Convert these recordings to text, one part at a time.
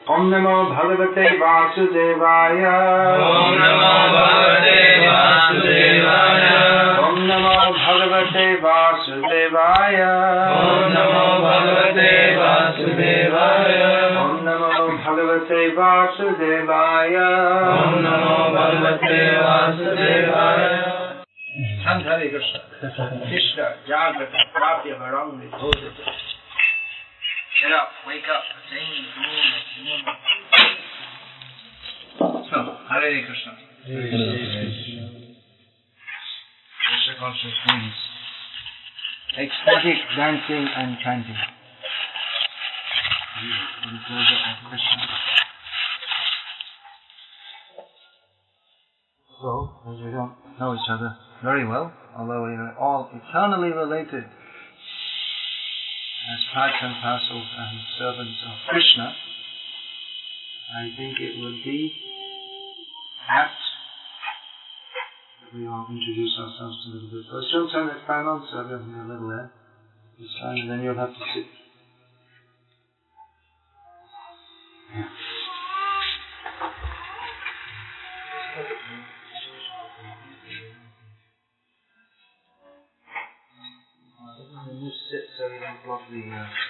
Om Namo Bhagavate Vasudevaya. Om Namo Bhagavate Vasudevaya. Om Namo Bhagavate Vasudevaya. Om Namo Bhagavate Vasudevaya. Om Namo Bhagavate Vasudevaya. Om Namo Bhagavate Vasudevaya. Chant Hare Krishna. Krishna, Jagrata, Prapya, Varanga, Bodhita. Get up, wake up, sing, so, Hare Krishna. Krishna consciousness means ecstatic dancing and chanting. In pleasure of Krishna. So, as we don't know each other very well, although we are all eternally related as part and parcel and servants of Krishna, I think it would be apt that we all introduce ourselves a little bit. So she'll turn the fan on, so I'll be a little there this time, and then you'll have to sit. You sit so you don't block the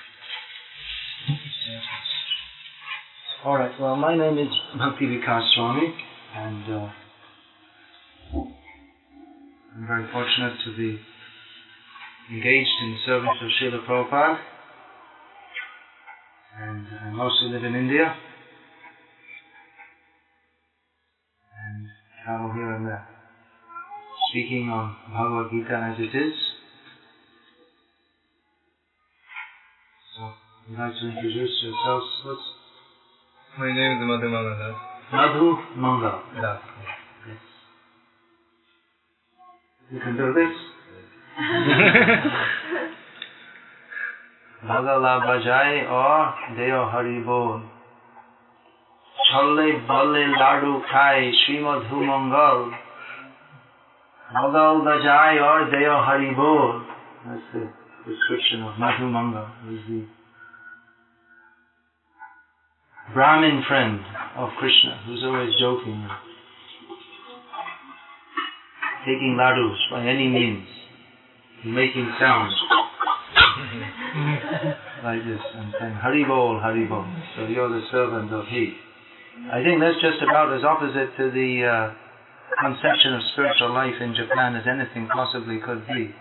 Alright, well, my name is Bhakti Vikas Swami, and I'm very fortunate to be engaged in the service of Srila Prabhupada, and I mostly live in India and travel here and there, speaking on Bhagavad Gita as it is. So, you'd like to introduce yourselves. My name is Madhu Mangal. Madhu Mangal. Das. Yes. You can do this? Bhagala Bajai or Deo Hari Bol. Cholle Bolle Ladu Khai Shri Madhu Mangal. Bhagal Bajai or Deo Hari Bol. That's the description of Madhu Mangal. He's the Brahmin friend of Krishna, who's always joking, taking ladus by any means, making sounds like this, and saying Hari Bol, Hari Bol. So you're the servant of He. I think that's just about as opposite to the conception of spiritual life in Japan as anything possibly could be.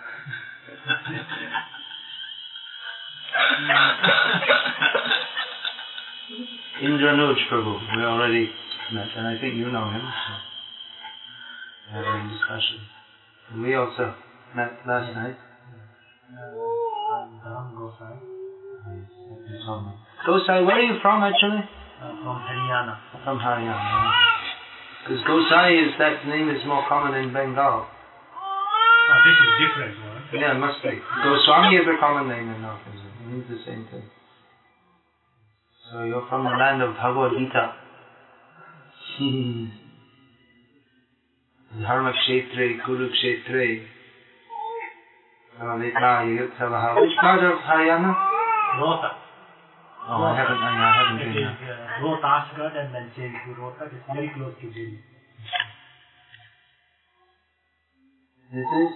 Indranuj Prabhu, we already met, and I think you know him, so we had a discussion. And we also met last night. Gosai, where are you from actually? From Haryana. From Haryana. Because Gosai is, that name is more common in Bengal. This is different, right? Yeah, it must be. Goswami is a common name in North India. It means the same thing. So you're from the land of Bhagavad Gita. Dharma Kshetre, Kurukshetre. Which part of Haryana? Rohtak. Oh, I haven't been there. Rohtasgarh and then Jaipur. Rohtak is very close to Delhi. This is?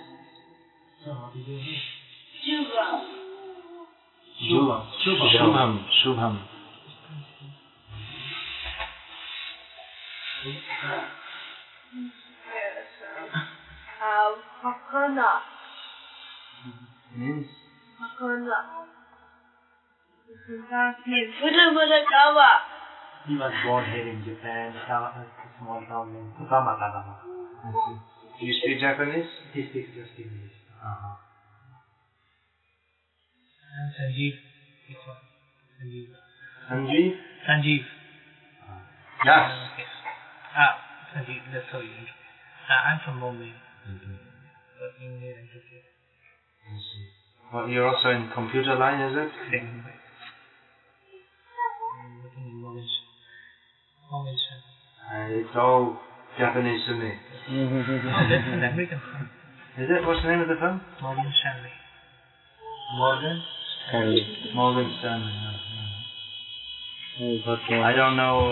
Shubham. Hakana. Means? Hakana. He was born here in Japan, a small town in Fukamatagama. Do you speak Japanese? He speaks just English. And Sanjeev. Sanjeev? Sanjeev. Yes. Sanjeev, that's how you I'm from Bombay. Working here in Turkey. I see. Well, you're also in computer line, is it? I'm working in Morgan. It's all Japanese to me. That's an American film. Is it? What's the name of the film? Morgan Stanley. Morgan Stanley. I don't know.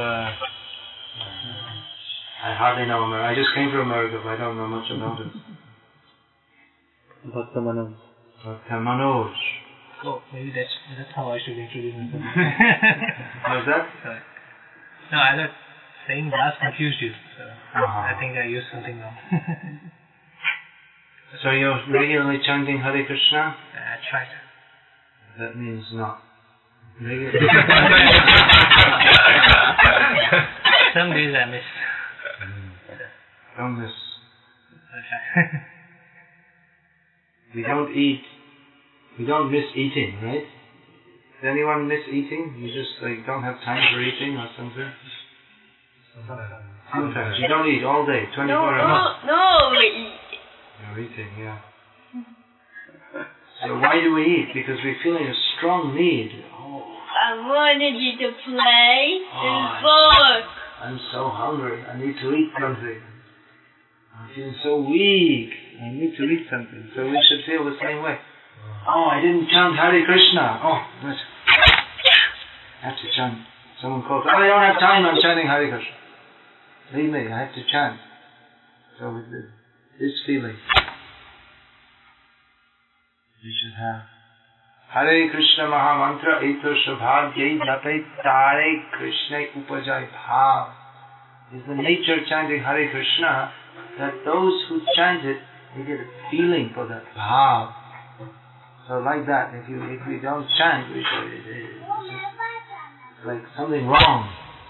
I hardly know America. I just came from America, but I don't know much about it. Bhakta Manoj. Bhakta Manoj. Oh, maybe that's how I should introduce myself. How's that? Sorry. No, I thought saying Das confused you. So I think I used something wrong. So you're regularly chanting Hare Krishna? I tried. That means not. Some days I miss. Don't miss. Okay. We don't eat. We don't miss eating, right? Does anyone miss eating? You just don't have time for eating or something? Sometimes. You don't eat all day, 24 hours. No, we eat. You're eating, yeah. So why do we eat? Because we're feeling a strong need. I wanted you to play and book. I'm so hungry. I need to eat something. I'm feeling so weak. I need to eat something. So we should feel the same way. Oh, I didn't chant Hare Krishna. Oh, what? I have to chant. Someone calls, I don't have time, I'm chanting Hare Krishna. Leave me, I have to chant. So with this feeling, we should have Hare Krishna Maha Mantra Eto Shabhagyai Jape Tare Krishna Upajai Bhav. Is the nature of chanting Hare Krishna that those who chant it, they get a feeling for that bhav. So like that, if we don't chant, we say it's like something wrong.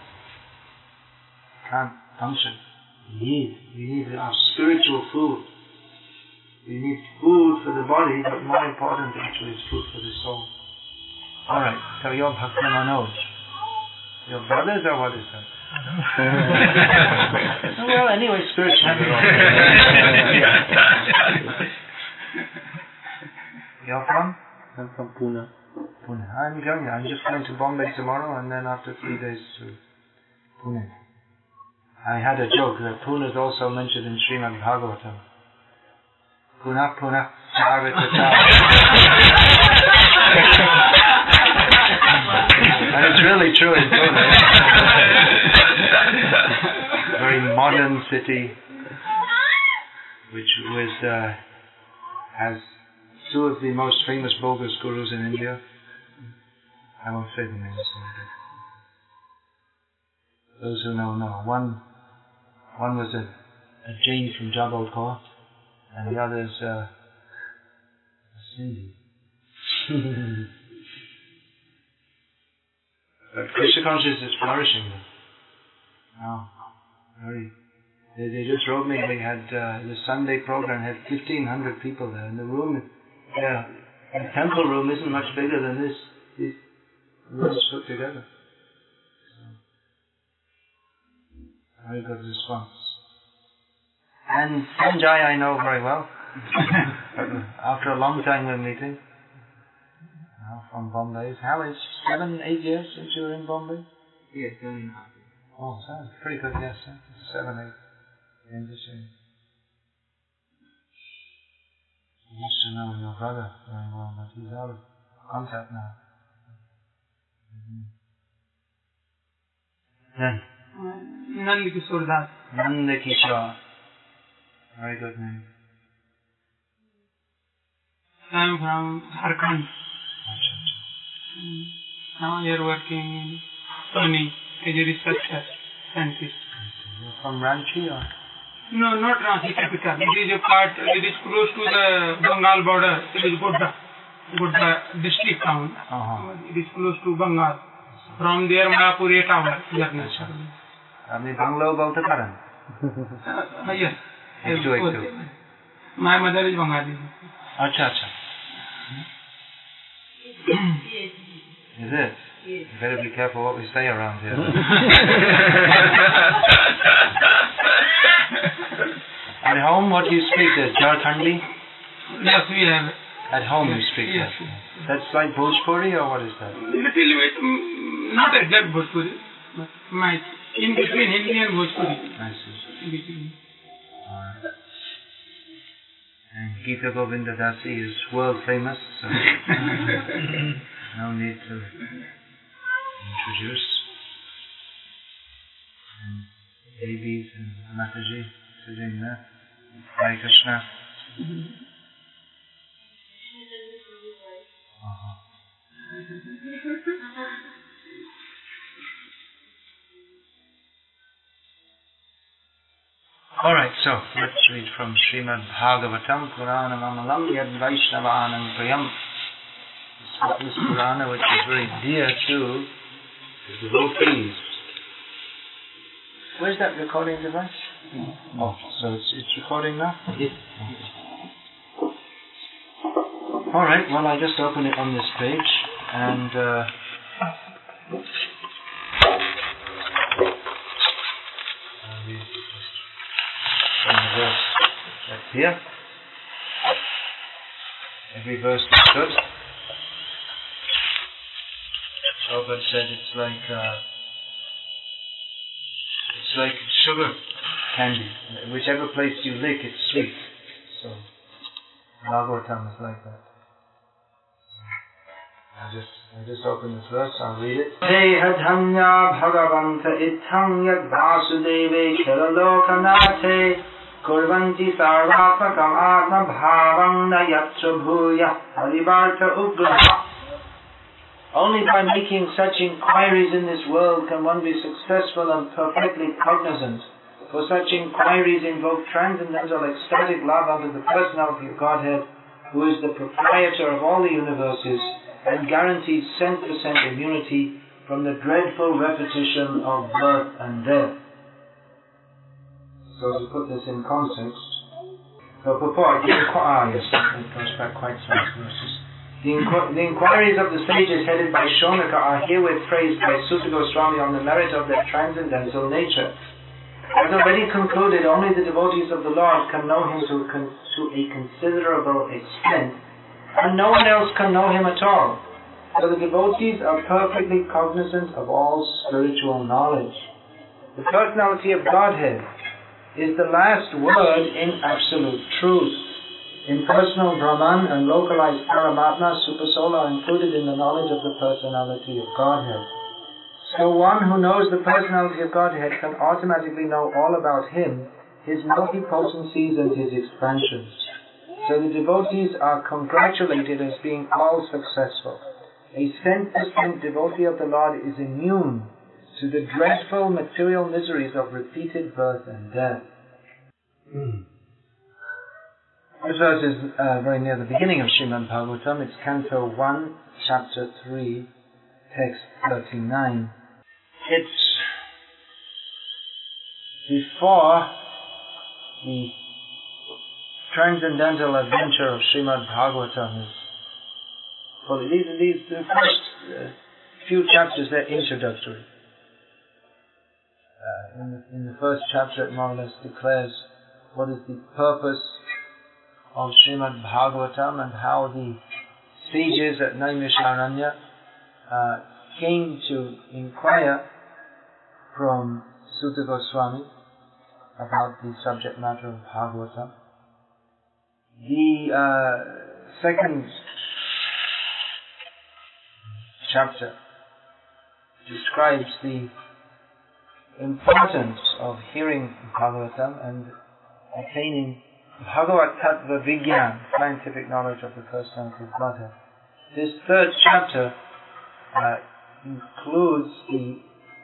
Can't function. We need our spiritual food. We need food for the body, but more important actually is food for the soul. Alright, so you're Bhakta Manoj. Your brothers or what is that? Well, anyway, spiritually. You're from? I'm from Pune. Pune. I'm just going to Bombay tomorrow and then after 3 days to Pune. I had a joke that Pune is also mentioned in Srimad Bhagavatam. Pune Pune Chagata. And it's really true in Pune. Very modern city, which has two of the most famous bogus gurus in India. I won't say the names. Those who know. One was a Jain from Jabalpur, and the other is a Sindhi. But Krishna consciousness is flourishing there. Oh, very. They just wrote me. They had the Sunday program had 1,500 people there, and the room, the temple room isn't much bigger than this. These rooms put together. So, very good response. And Sanjay I know very well. After a long time we're meeting. From Bombay. How is 7-8 years since you were in Bombay? Yes, 7.5. Oh, sounds pretty good, yes. 7-8. Interesting. You used to know your brother very well, but he's out of contact now. Then? Nand Kishore Das. Nand Kishore. Very good name. I'm from Jharkhand. Now you're working in Sony as a researcher scientist. You're from Ranchi or? No, not Ranchi capital. It is a part, it is close to the Bengal border. It is Godda district town. It is close to Bengal. From there, Mayapur 8 hours journey. আপনি বাংলাও বলতে পারেন? Yes. একটু. My mother is Bengali. আচ্ছা. Is it? Yes. You better be careful what we say around here. At home, what do you speak? Jharkhandi? Yes, we have. At home you speak yes, that? Yes. That's like Bhojpuri or what is that? Little bit, not exact Bhojpuri, but in between Hindi and Bhojpuri. I see. In between. Alright. And Gita Govinda Dasi is world famous, so no need to introduce. babies and Mataji sitting there. Hare Krishna. Alright, so let's read from Srimad Bhagavatam Purana Mamalam Yad Vaishnavanam Priyam. This Purana which is very dear to the devotees. Where's that recording device? Oh, so it's recording now? Yes. Alright, well I just open it on this page and verse that's here. Every verse is good. Prabhupada said it's like sugar candy. Whichever place you lick, it's sweet. So Bhagavatam is like that. I just open this verse, I'll read it. Hey Hadhanya Bhagavanta Itham Yad Vasudeve Kheralokanate Kurvanti Sarvatmakam Atma Bhavam Nayatra Bhuya Harivarta Ugraha. Only by making such inquiries in this world can one be successful and perfectly cognizant. For such inquiries invoke transcendental ecstatic love unto the personality of Godhead, who is the proprietor of all the universes, and guarantees 100% immunity from the dreadful repetition of birth and death. So to put this in context, so purport, yes, it goes back quite some verses. The inquiries of the sages headed by Shonaka are herewith praised by Suta Goswami on the merit of their transcendental nature. As already concluded, only the devotees of the Lord can know Him to a considerable extent, and no one else can know Him at all. So the devotees are perfectly cognizant of all spiritual knowledge. The personality of Godhead is the last word in absolute truth. Impersonal Brahman and localized Paramatma, Supersoul, are included in the knowledge of the personality of Godhead. So one who knows the personality of Godhead can automatically know all about Him, His multipotencies and His expansions. So the devotees are congratulated as being all successful. A 100% devotee of the Lord is immune to the dreadful material miseries of repeated birth and death. This verse is very near the beginning of Srimad Bhagavatam. It's Canto 1, Chapter 3, Text 39. It's before the transcendental adventure of Srimad Bhagavatam is fully. The first few chapters, they're introductory. In the first chapter, it more or less declares what is the purpose of Srimad Bhagavatam and how the sages at Naimisharanya came to inquire from Suta Goswami about the subject matter of Bhagavatam. The second chapter describes the importance of hearing Bhagavatam and attaining Bhagavat Tattva Vigyan, scientific knowledge of the personality of Godhead. This third chapter includes the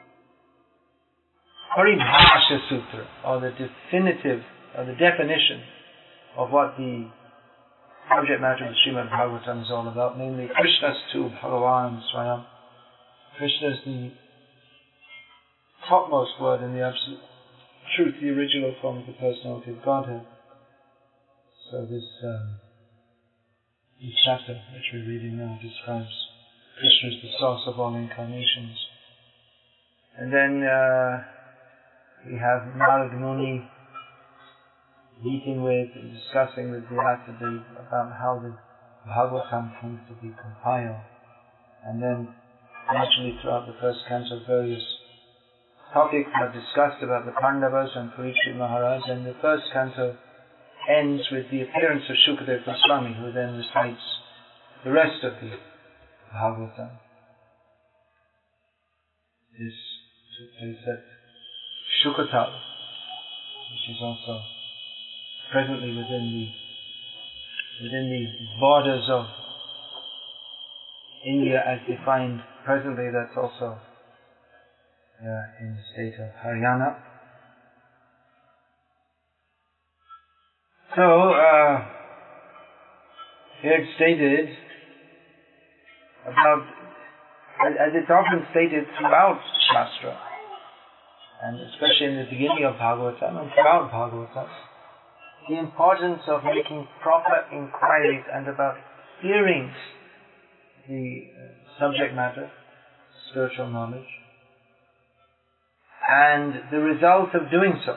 Paribhasha Sutra, or the definitive, or the definition of what the subject matter of Srimad Bhagavatam is all about, namely Krishnastu Bhagavan Swayam. Krishna is the topmost word in the absolute truth, the original form of the personality of Godhead. So this chapter which we're reading now describes Krishna as the source of all incarnations. And then we have Narad Muni meeting with and discussing with Vyasa about how the Bhagavatam comes to be compiled. And then naturally throughout the first canto various topics are discussed about the Pandavas and Parikshit Maharaj, and the first canto ends with the appearance of Shukadeva Goswami, who then recites the rest of the Bhagavatam. This took place at Shukatal, is also presently within the borders of India as defined presently. That's also in the state of Haryana. So, here it's stated about, as it's often stated throughout Shastra, and especially in the beginning of Bhagavatam and throughout Bhagavatam, the importance of making proper inquiries and about hearing the subject matter, spiritual knowledge, and the result of doing so.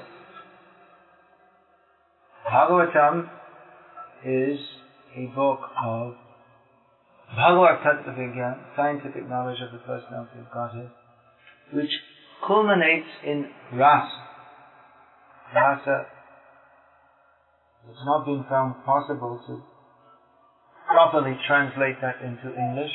Bhagavatam is a book of Bhagavad Tattva Vigyan, scientific knowledge of the personality of Godhead, which culminates in rasa. Rasa, it's not been found possible to properly translate that into English.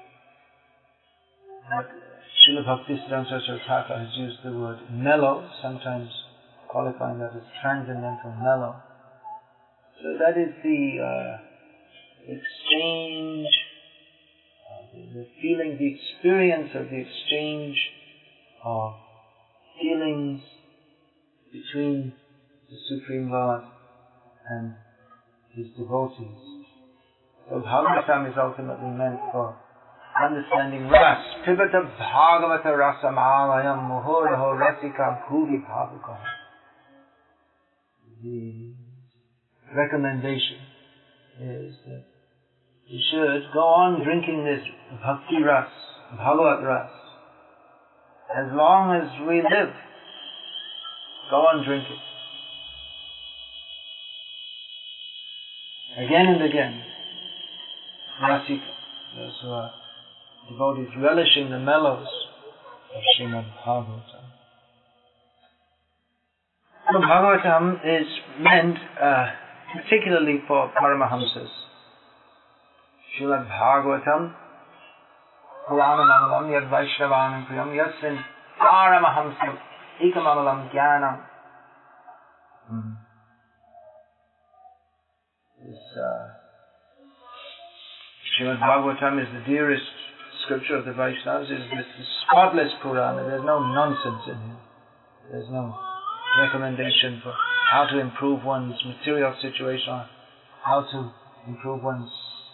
But Srila Bhaktisiddhanta Saraswati Thakur has used the word mellow, sometimes qualifying that as transcendental mellow. So that is the exchange, the feeling, the experience of the exchange of feelings between the Supreme Lord and His devotees. So Bhagavatam is ultimately meant for understanding ras. Pibata Bhagavata Rasamalayam Muhuraho Rasika Bhuvi Bhavukam. The recommendation is that we should go on drinking this Bhakti Ras, Bhagavat Ras. As long as we live, go on drinking. Again and again. Rasika, those who are devotees relishing the mellows of Srimad Bhagavatam. So Bhagavatam is meant particularly for Paramahamsas. Srimad Bhagavatam Puranamalam Yad Vaishnavanam Priyam Yasmin Paramahamsam Ikamamalam Jnanam. Srimad Bhagavatam is the dearest scripture of the Vaishnavas. It's the spotless Purana. There's no nonsense in here. There's no recommendation for how to improve one's material situation, or how to improve one's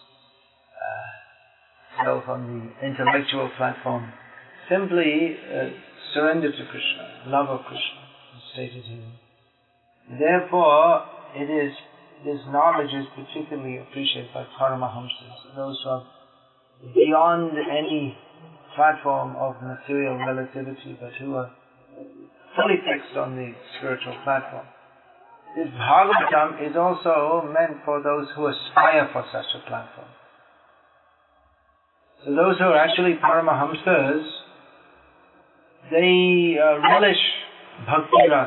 self on the intellectual platform. Simply surrender to Krishna, love of Krishna, is stated here. Therefore, this knowledge is particularly appreciated by Paramahamsas, those who are beyond any platform of material relativity, but who are fully fixed on the spiritual platform. This Bhagavatam is also meant for those who aspire for such a platform. So those who are actually Paramahamsas, they relish Bhakti Ras.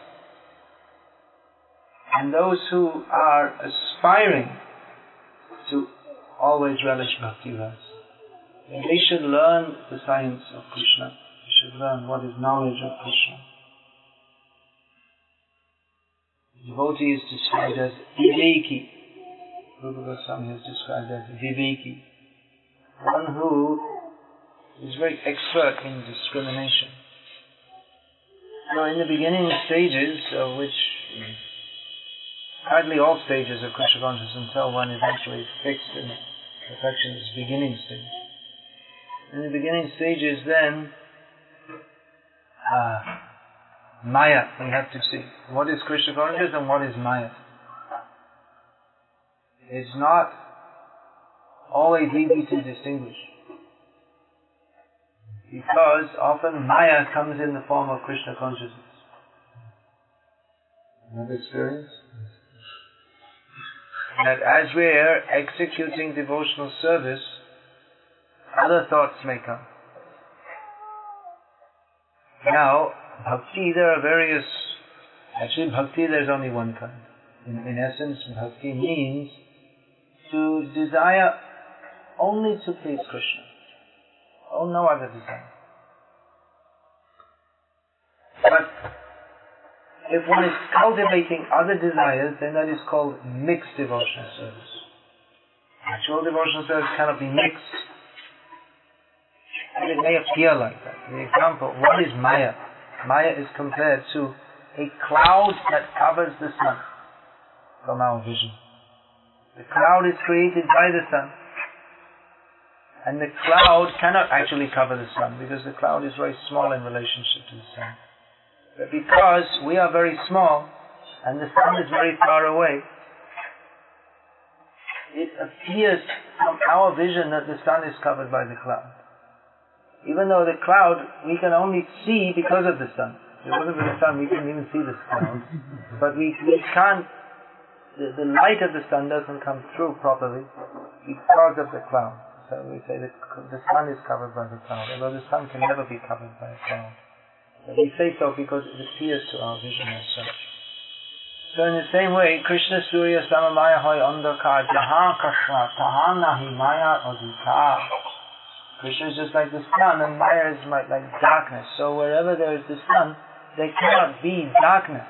And those who are aspiring to always relish Bhakti Ras, they should learn the science of Krishna. They should learn what is knowledge of Krishna. The devotee is described as Viveki. Rupa Goswami is described as Viveki, one who is very expert in discrimination. So in the beginning stages, of which hardly all stages of Krishna consciousness until one is actually fixed in perfection, is beginning stage. In the beginning stages then, Maya, we have to see. What is Krishna consciousness and what is Maya? It's not always easy to distinguish. Because often Maya comes in the form of Krishna consciousness. You have experience? That as we're executing devotional service, other thoughts may come. Now, bhakti, there are various... Actually, bhakti, there's only one kind. In essence, bhakti means to desire only to please Krishna. Oh, no other desire. But If one is cultivating other desires, then that is called mixed devotional service. Actual devotional service cannot be mixed. And it may appear like that. For example, what is Maya? Maya is compared to a cloud that covers the sun from our vision. The cloud is created by the sun. And the cloud cannot actually cover the sun because the cloud is very small in relationship to the sun. But because we are very small and the sun is very far away, it appears from our vision that the sun is covered by the cloud. Even though the cloud we can only see because of the sun. If it wasn't for the sun, we couldn't even see this cloud. But we can't, the light of the sun doesn't come through properly because of the cloud. So we say that the sun is covered by the cloud, although the sun can never be covered by a cloud. But we say so because it appears to our vision as such. So in the same way, Krishna Surya Samamaya Hoy Andhakar Jahan Kashma Tahan Nahi Maya Adhikar. Krishna is just like the sun and Maya is like darkness. So wherever there is the sun, there cannot be darkness.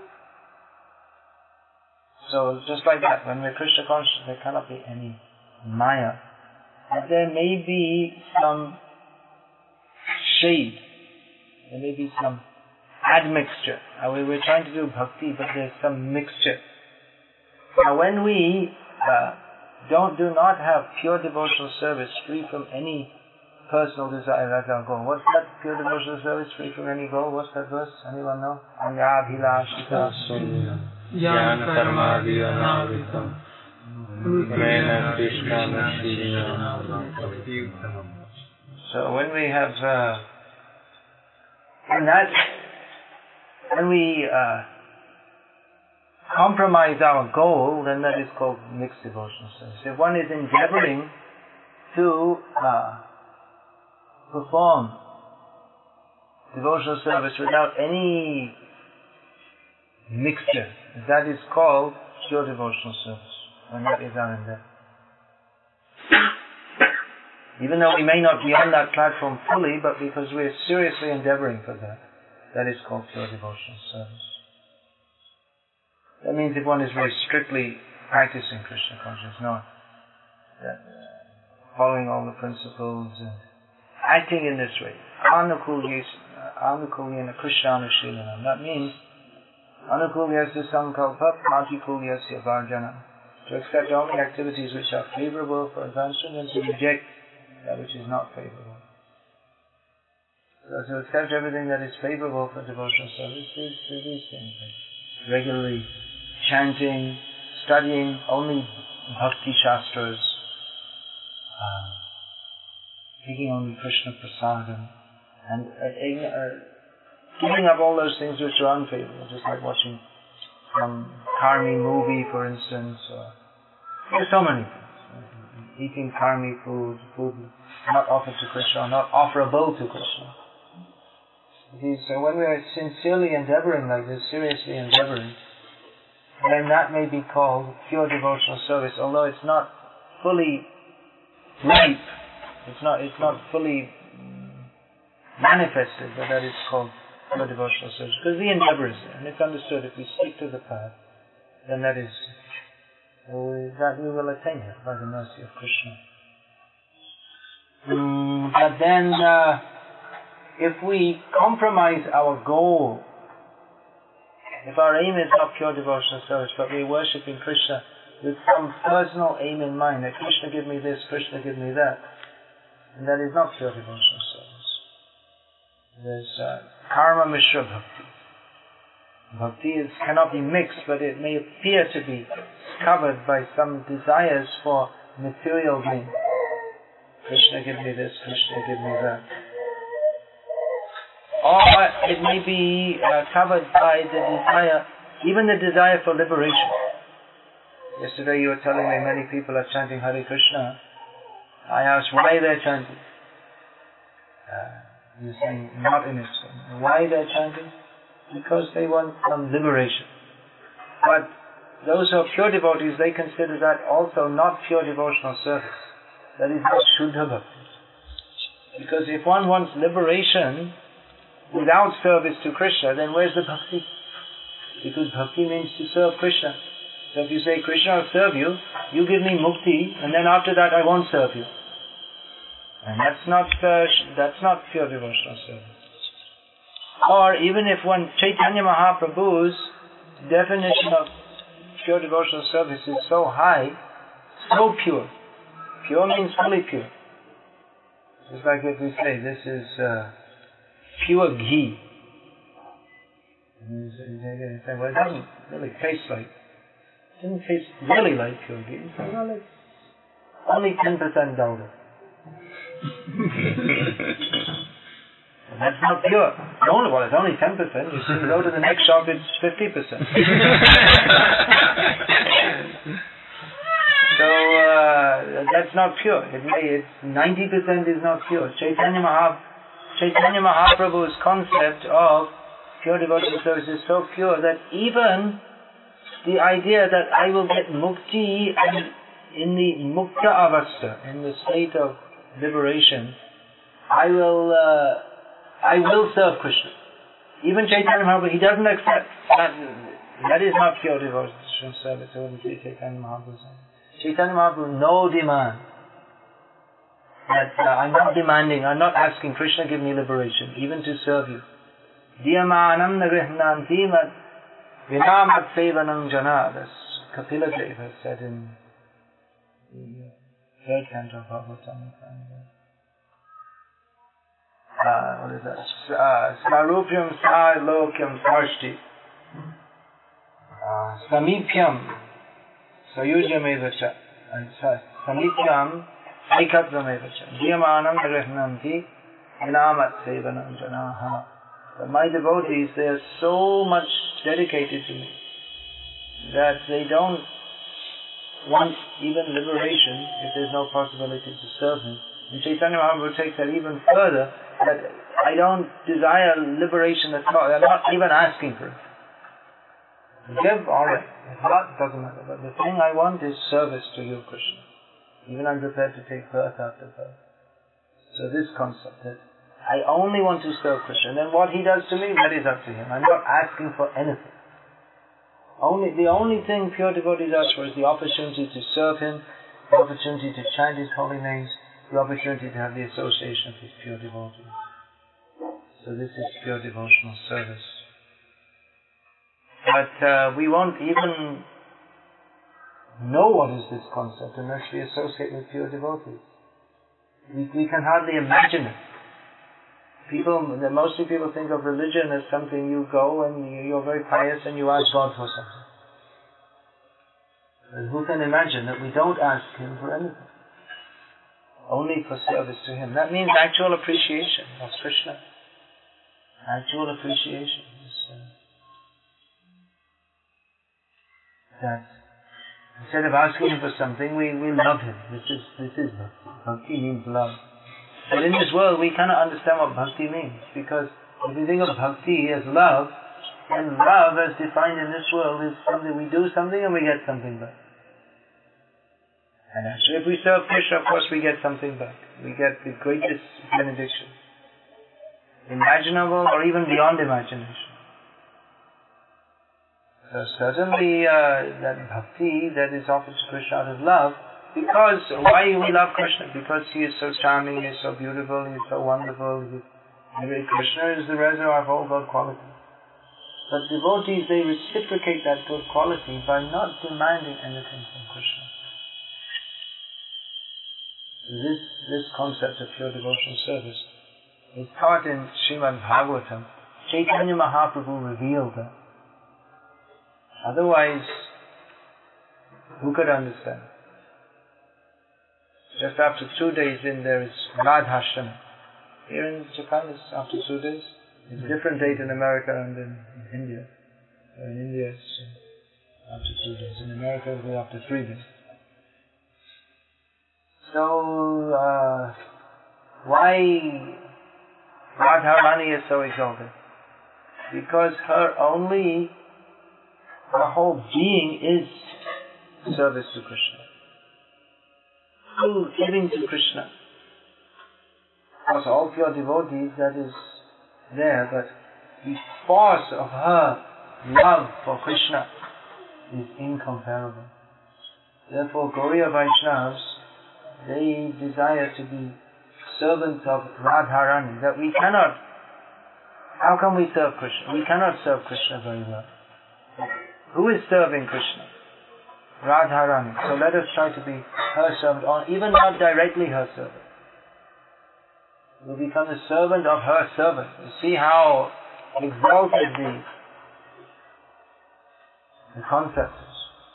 So just like that, when we're Krishna conscious, there cannot be any Maya. But there may be some shade. There may be some admixture. We're trying to do bhakti, but there's some mixture. Now when we do not have pure devotional service free from any personal desire as our goal. What's that pure devotional service free from any goal? What's that verse? Anyone know? Anga-bhilashita Jnana karma-viyanavitam Prena Krishna. So when we have when we compromise our goal, then that is called mixed devotional service. If one is endeavoring to perform devotional service without any mixture, that is called pure devotional service, and that is our endeavor. Even though we may not be on that platform fully, but because we are seriously endeavoring for that, that is called pure devotional service. That means if one is very strictly practicing Krishna consciousness, not following all the principles, acting in this way, anukulyena Krishnanushilana. That means anukulyasya sankalpa pratikulyasya varjana. To accept only activities which are favorable for advancement and to reject that which is not favorable. So to accept everything that is favorable for devotional service is these things. Regularly chanting, studying only bhakti shastras, taking only Krishna prasadam, and giving up all those things which are unfavorable, just like watching some karmi movie, for instance. There's so many things. Eating karmi food not offered to Krishna, not offerable to Krishna. So when we are sincerely endeavoring like this, seriously endeavoring, then that may be called pure devotional service, although it's not fully ripe, it's not fully manifested, but that is called pure devotional service, because the endeavor is there, and it's understood if we stick to the path, then that we will attain it by the mercy of Krishna. But then, if we compromise our goal, if our aim is not pure devotional service, but we're worshipping Krishna with some personal aim in mind, that Krishna give me this, Krishna give me that, and that is not pure devotional service. There's karma mishra bhakti. Bhakti cannot be mixed, but it may appear to be covered by some desires for material gain. Krishna give me this, Krishna give me that. Or it may be covered by the desire, even the desire for liberation. Yesterday you were telling me many people are chanting Hare Krishna. I asked why they're chanting. You're saying not in its form. Why they're chanting? Because they want some liberation. But those who are pure devotees, they consider that also not pure devotional service. That is not Shuddha Bhakti. Because if one wants liberation without service to Krishna, then where's the bhakti? because bhakti means to serve Krishna. So if you say, Krishna, I'll serve you, you give me mukti, and then after that I won't serve you. And that's not pure devotional service. Or even if one Chaitanya Mahaprabhu's definition of pure devotional service is so high, so pure. Pure means fully pure. Just like if we say, this is pure ghee. And you say, well, it doesn't really taste like, it doesn't taste really like pure ghee. You say, well, it's only 10% dalda. That's not pure. It's only 10%. You see, go to the next shop, it's 50%. So that's not pure. It's 90% is not pure. Chaitanya Mahaprabhu's concept of pure devotional service is so pure that even the idea that I will get mukti and in the mukta avastha, in the state of liberation, I will serve Krishna. Even Chaitanya Mahaprabhu, he doesn't accept that. That is not pure devotional service. I wouldn't say Chaitanya Mahaprabhu. Chaitanya Mahaprabhu, no demand. That I'm not demanding, I'm not asking Krishna give me liberation, even to serve you. Diyamanam nagrihnanti mat vinamat sevanam jana. That's Kapila Dev has said in the third canto of Bhagavatam. What is that? Sarupyam sarlokyam sarshti samipyam sayujyamevacha samipyam aikatvamevacha diyamanam nagrihnanti vinamat sevanam janaha. My devotees, they are so much dedicated to me that they don't want even liberation if there's no possibility to serve me. And Chaitanya Mahaprabhu takes that even further, that I don't desire liberation at all. I'm not even asking for it. Give, alright. If not, it doesn't matter. But the thing I want is service to you, Krishna. Even I'm prepared to take birth after birth. So this concept that I only want to serve Krishna. And then what he does to me, that is up to him. I'm not asking for anything. The only thing pure devotees ask for is the opportunity to serve him, the opportunity to chant his holy names, the opportunity to have the association of his pure devotees. So this is pure devotional service. But we won't even know what is this concept unless we associate with pure devotees. We can hardly imagine it. Mostly people think of religion as something you go and you're very pious and you ask God for something. But who can imagine that we don't ask him for anything? Only for service to him. That means actual appreciation of Krishna. Actual appreciation. That instead of asking him for something, we love him. This is bhakti. Bhakti means love. But in this world, we cannot understand what bhakti means, because if we think of bhakti as love, then love as defined in this world is something we do something and we get something back. And actually, if we serve Krishna, of course we get something back. We get the greatest benediction, imaginable or even beyond imagination. So certainly that bhakti that is offered to Krishna out of love, because why we love Krishna? Because he is so charming, he is so beautiful, he is so wonderful. Krishna is the reservoir of all good qualities. But devotees, they reciprocate that good quality by not demanding anything from Krishna. This concept of pure devotional service is taught in Srimad Bhagavatam. Chaitanya Mahaprabhu revealed that. Otherwise, who could understand? Just after 2 days in there is Radhashtami. Here in Japan it's after 2 days. It's a different date in America and in India. In India it's after 2 days. In America it will be after 3 days. So, why Radharani is so exalted? Because her whole being is service to Krishna. Full giving to Krishna. Of course, all pure devotees, that is there, but the force of her love for Krishna is incomparable. Therefore, Gauriya Vaishnavas, they desire to be servants of Radharani, that we cannot. How can we serve Krishna? We cannot serve Krishna very well. Who is serving Krishna? Radharani. So let us try to be her servant, or even not directly her servant. We'll become the servant of her servant. You see how exalted the concept is.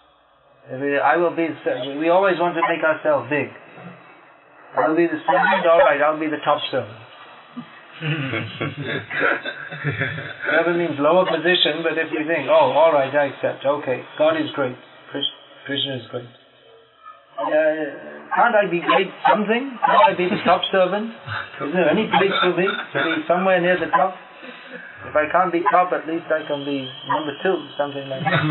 We always want to make ourselves big. I'll be the servant, alright, I'll be the top servant. Servant means lower position, but if we think, oh, alright, I accept, okay, God is great, Krishna is great. Can't I be great something? Can't I be the top servant? Is there any place for me to be somewhere near the top? If I can't be top, at least I can be number 2, something like that.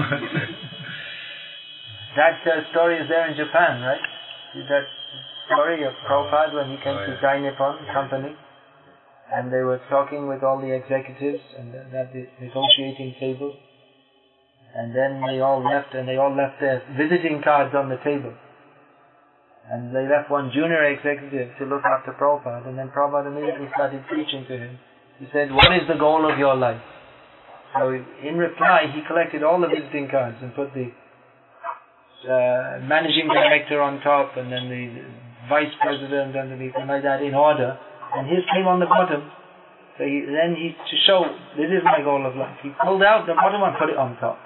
That story is there in Japan, right? That story of Prabhupada when he came to Dai Nippon Company, and they were talking with all the executives and at the negotiating table, and then they all left their visiting cards on the table. And they left one junior executive to look after Prabhupada, and then Prabhupada immediately started preaching to him. He said, what is the goal of your life? So in reply, he collected all the visiting cards and put the managing director on top, and then the vice president underneath, and like that in order. And his came on the bottom. So to show, this is my goal of life, he pulled out the bottom and put it on top.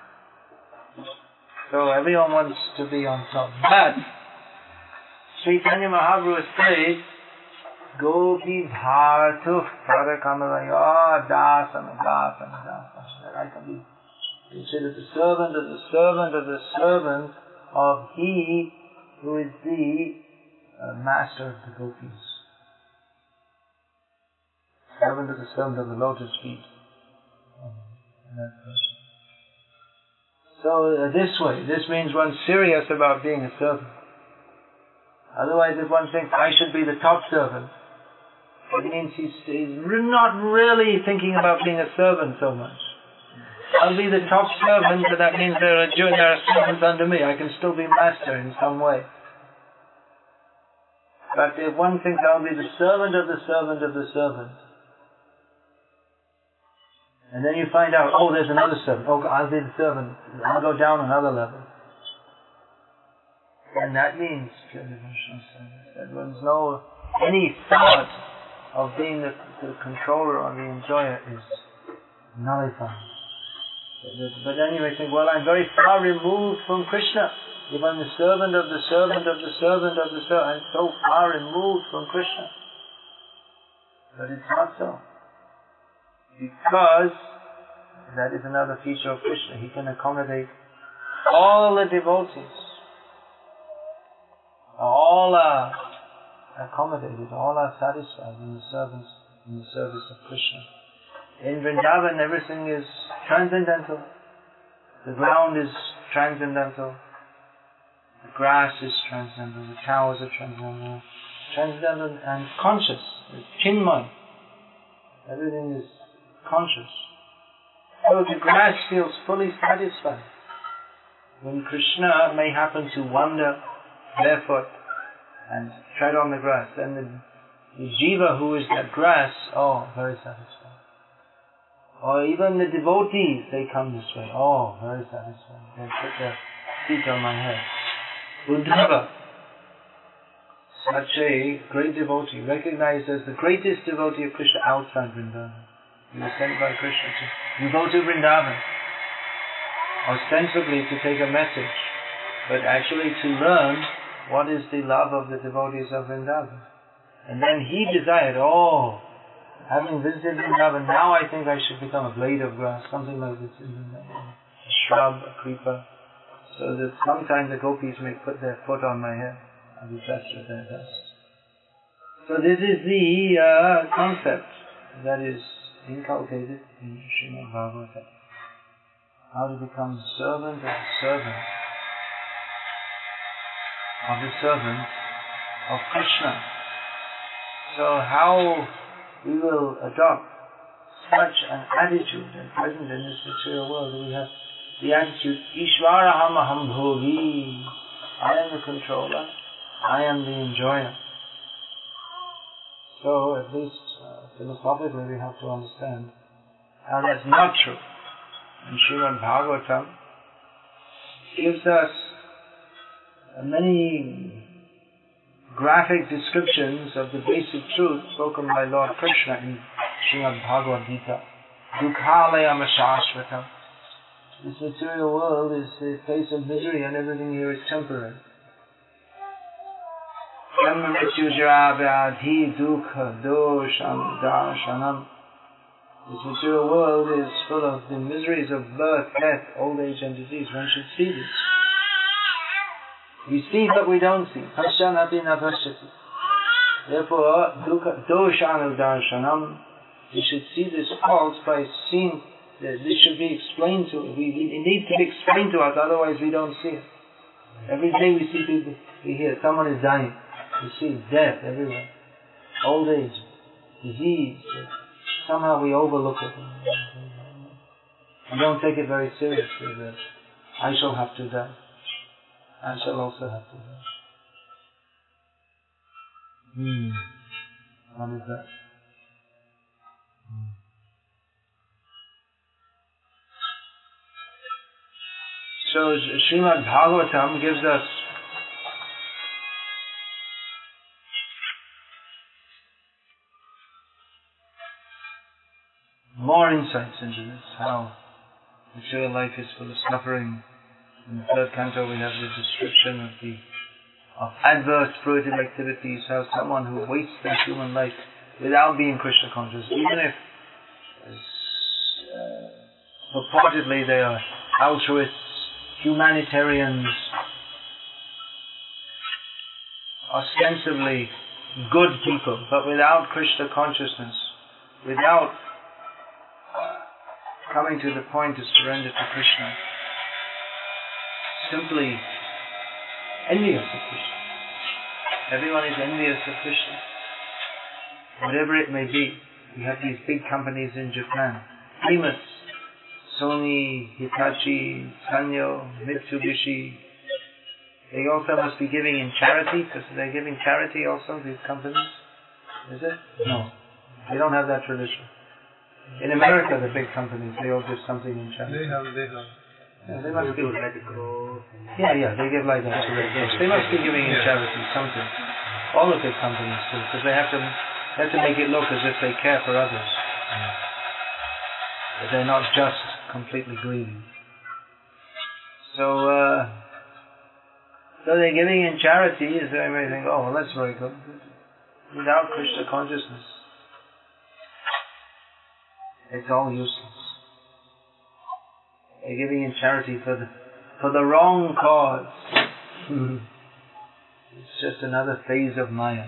So everyone wants to be on top. But Chaitanya Mahaprabhu says, Gopi Bharatu Pradakamalaya Dasana Dasana Dasana. That I can be considered the servant of the servant of the servant of he who is the master of the gopis. Servant of the servant of the lotus feet. So this means one's serious about being a servant. Otherwise, if one thinks, I should be the top servant, it means he's not really thinking about being a servant so much. I'll be the top servant, but that means there are servants under me. I can still be master in some way. But if one thinks I'll be the servant of the servant of the servant, and then you find out, oh, there's another servant. Oh, I'll be the servant. I'll go down another level. And that means that one's any thought of being the controller or the enjoyer is nullified. But then you may think, well, I'm very far removed from Krishna. If I'm the servant of the servant of the servant of the servant, I'm so far removed from Krishna. But it's not so. Because that is another feature of Krishna. He can accommodate all the devotees. All are accommodated, all are satisfied in the service of Krishna. In Vrindavan, everything is transcendental. The ground is transcendental. The grass is transcendental. The cows are transcendental. Transcendental and conscious. It's Chinmay. Everything is conscious. So the grass feels fully satisfied. When Krishna may happen to wander barefoot and tread on the grass, then the jiva who is that grass, very satisfied. Or even the devotees, they come this way, very satisfied. They put their feet on my head. Uddhava, such a great devotee, recognized as the greatest devotee of Krishna outside Vrindavan. He was sent by Krishna to go to Vrindavan, ostensibly to take a message, but actually to learn what is the love of the devotees of Vrindavan. And then he desired, having visited Vrindavan, now I think I should become a blade of grass, something like this, a shrub, a creeper, so that sometime the gopis may put their foot on my head and be blessed with their dust. So this is the concept that is inculcated in Srimad Bhagavatam. How to become the servant of the servant of the servant of Krishna. So how we will adopt such an attitude and present in this material world. We have the attitude, Ishvaraham aham bhogi. I am the controller. I am the enjoyer. So, at least philosophically, we have to understand how that's not true. And Srimad Bhagavatam gives us many graphic descriptions of the basic truth spoken by Lord Krishna in Srimad Bhagavad Gita. Dukhalayam ashashvatam. This material world is a place of misery and everything here is temporary. Dukha dosham darshanam. This material world is full of the miseries of birth, death, old age and disease. One should see this. We see but we don't see. Pashyanapi na pashyati. Therefore, doshanu darshanam. We should see this fault by seeing that this should be explained to us. It needs to be explained to us, otherwise we don't see it. Every day we see people, we hear someone is dying. We see death everywhere. Old age, disease. Somehow we overlook it. We don't take it very seriously that I shall have to die. I shall also have to die. What is that? So Srimad Bhagavatam gives us more insights into this, how material life is full of suffering. In the third canto we have the description of adverse fruitive activities, how someone who wastes their human life without being Krishna conscious, even if purportedly they are altruists, humanitarians, ostensibly good people, but without Krishna consciousness, without coming to the point to surrender to Krishna, simply envious of Krishna. Everyone is envious of Krishna. Whatever it may be, we have these big companies in Japan, famous, Sony, Hitachi, Sanyo, Mitsubishi. They also must be giving in charity, because they're giving charity also, these companies. Is it? No. They don't have that tradition. In America, the big companies, they all give something in charity. They have. Yeah, they must be. Yeah, they give like that. They must be giving in charity something. All the big companies do, because they have to make it look as if they care for others. But they're not just completely greedy. So they're giving in charity, so everybody think, oh, well, that's very good. Without Krishna consciousness, it's all useless. They're giving in charity for the wrong cause. It's just another phase of Maya.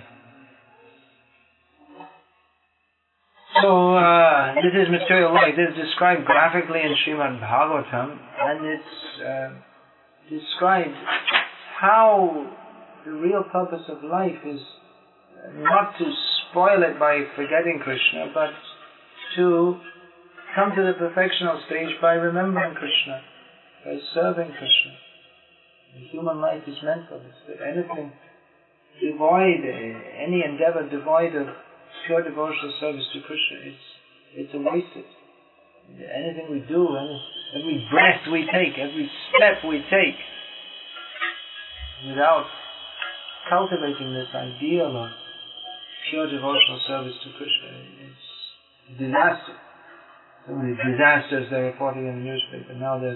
So, this is material life. This is described graphically in Srimad Bhagavatam, and it's described how the real purpose of life is not to spoil it by forgetting Krishna, but to come to the perfectional stage by remembering Krishna, by serving Krishna. The human life is meant for this. That anything devoid, any endeavor devoid of pure devotional service to Krishna, it's a wasted. Anything we do, every breath we take, every step we take, without cultivating this ideal of pure devotional service to Krishna, it's a disaster. So many disasters they're reporting in the newspaper. Now there's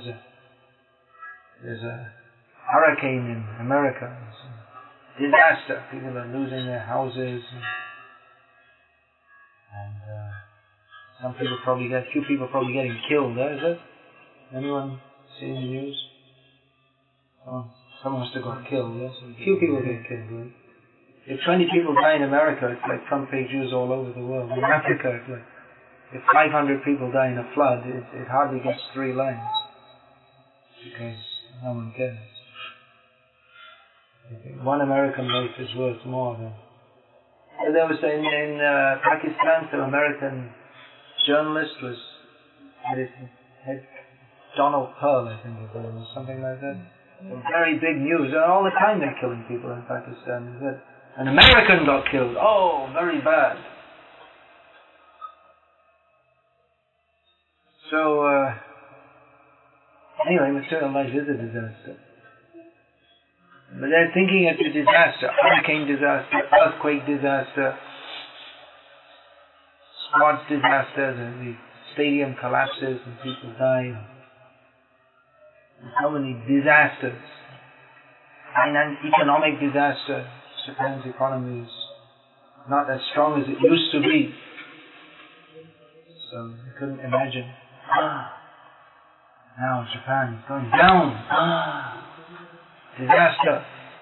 a hurricane in America. It's a disaster. People are losing their houses. And few people probably getting killed there, is it? Anyone seeing the news? Oh, someone must have got killed, yes? Few people get killed, right? If 20 people die in America, it's like front page news all over the world. In Africa, it's like, if 500 people die in a flood, it hardly gets 3 lines. Because no one cares. I think one American life is worth more than... There was in Pakistan, some American journalist was had Donald Pearl, I think it was, something like that. Very big news, and all the time they're killing people in Pakistan. An American got killed. Oh, very bad. So, anyway, material life is a disaster. But they're thinking it's a disaster. Hurricane disaster, earthquake disaster, squads disaster, the stadium collapses and people die. And so many disasters. Economic disaster. Japan's economy is not as strong as it used to be. So you couldn't imagine. Now Japan is going down. Disaster.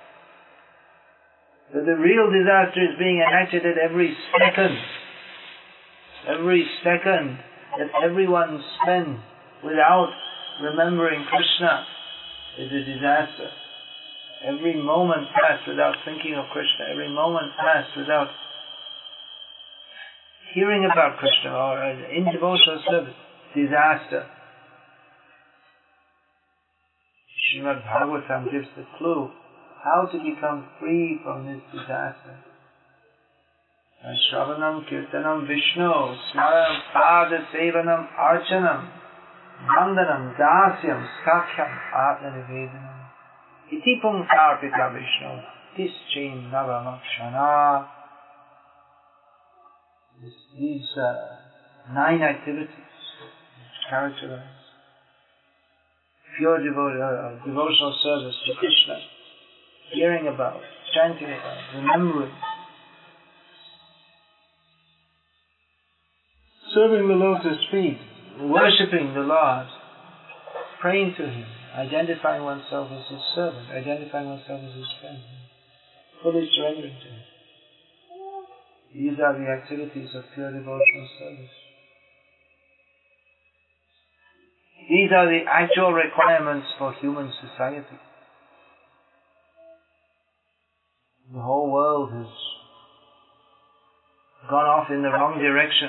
But the real disaster is being enacted at every second. Every second that everyone spends without remembering Krishna is a disaster. Every moment passed without thinking of Krishna, every moment passed without hearing about Krishna or in devotional service, disaster. Srimad Bhagavatam gives the clue how to become free from this disaster. Shravanam Kirtanam Vishnu, Smaranam Pada Sevanam Archanam, Vandanam Dasyam Sakhyam Atma Nivedanam. Iti Pumkarpita Vishnu, Tischin Navamakshana. These 9 activities characterize pure devotional service to Krishna, hearing about, chanting about, remembering, serving the lotus feet, worshipping the Lord, praying to Him, identifying oneself as His servant, identifying oneself as His friend, fully surrendering to Him. These are the activities of pure devotional service. These are the actual requirements for human society. The whole world has gone off in the wrong direction.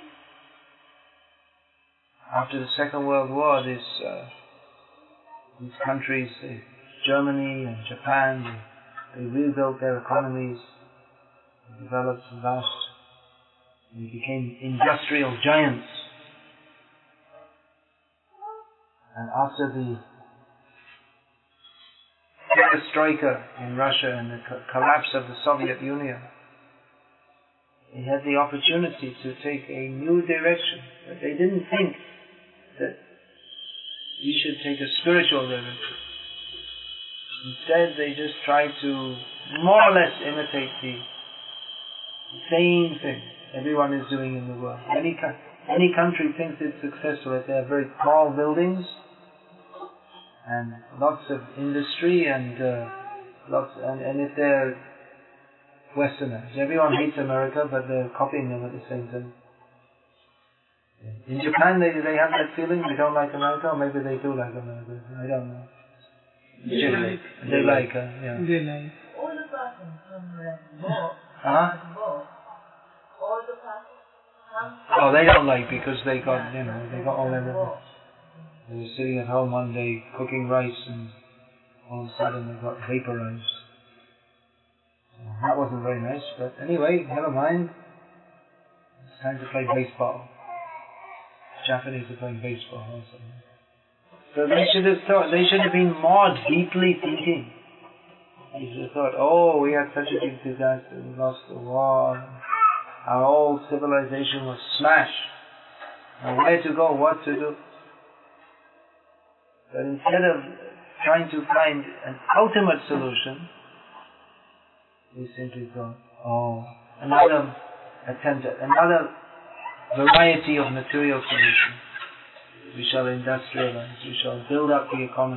After the Second World War, these countries, Germany and Japan, they rebuilt their economies, developed vast, they became industrial giants. And after the perestroika in Russia and the collapse of the Soviet Union, they had the opportunity to take a new direction. But they didn't think that we should take a spiritual direction. Instead, they just tried to more or less imitate the same thing everyone is doing in the world. Any country thinks it's successful if they have very tall buildings and lots of industry and if they're Westerners. Everyone hates America, but they're copying them at the same time. In Japan, they have that feeling they don't like America, or maybe they do like America. I don't know. They like. Yeah. They like. All the persons from both. All the persons. Oh, they don't like because they got all their records. They were sitting at home one day cooking rice and all of a sudden they got vaporized. So that wasn't very nice, but anyway, never mind. It's time to play baseball. Japanese are playing baseball also. So they should have been more deeply thinking. They should have thought, oh, we had such a big disaster, we lost the war, our old civilization was smashed. Now where to go, what to do? But instead of trying to find an ultimate solution, we simply thought, oh, another attempt at another variety of material solutions. We shall industrialize, we shall build up the economy.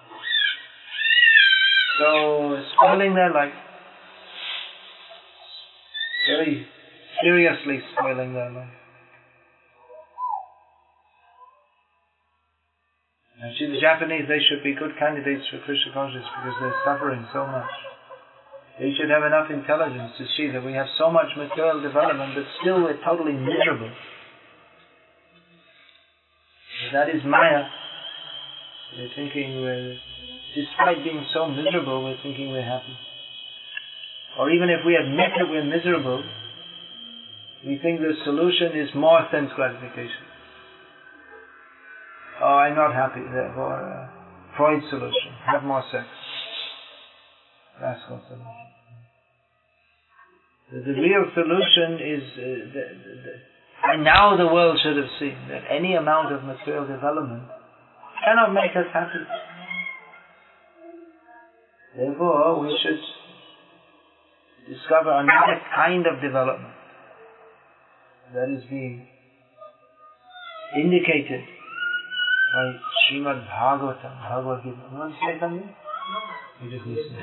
So, spoiling their life. Very seriously spoiling their life. Actually, the Japanese, they should be good candidates for Krishna consciousness because they're suffering so much. They should have enough intelligence to see that we have so much material development, but still we're totally miserable. That is Maya. We're thinking despite being so miserable, we're thinking we're happy. Or even if we admit that we're miserable, we think the solution is more sense gratification. Oh, I'm not happy, therefore Freud's solution, have more sex. Rascal solution. The real solution is, and now the world should have seen, that any amount of material development cannot make us happy. Therefore, we should discover another kind of development that is being indicated by Srimad Bhagavatam, Bhagavad Gita. You want to say something? No. You just listen.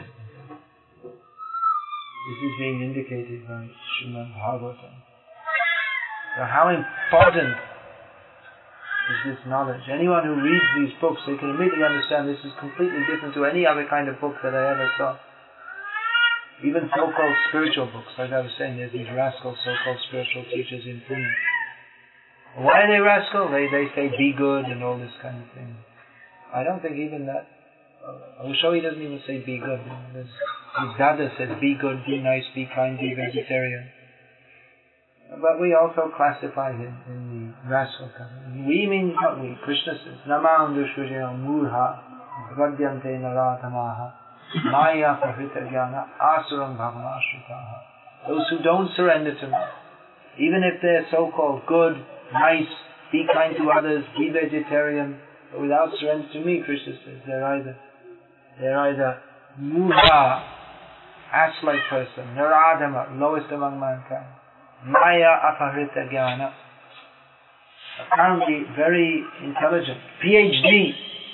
This is being indicated by Srimad Bhagavatam. So how important is this knowledge? Anyone who reads these books, they can immediately understand this is completely different to any other kind of book that I ever saw. Even so-called spiritual books, like I was saying, there's these rascal so-called spiritual teachers in Pune. Why are they rascal? They say be good and all this kind of thing. I don't think even that. Osho doesn't even say be good. His dada says be good, be nice, be kind, be vegetarian. But we also classify him in the rascal category. We means not we. Krishna says, Namam dushvijaya murha vadyante naratamaha maya prahrita jnana asuram bhavamashritaha. Those who don't surrender to me, even if they're so-called good, nice, be kind to others, be vegetarian, but without surrender to me, Krishna says, they're either murha, ass-like person, naradama, lowest among mankind, maya apahrita jnana, apparently very intelligent, PhD,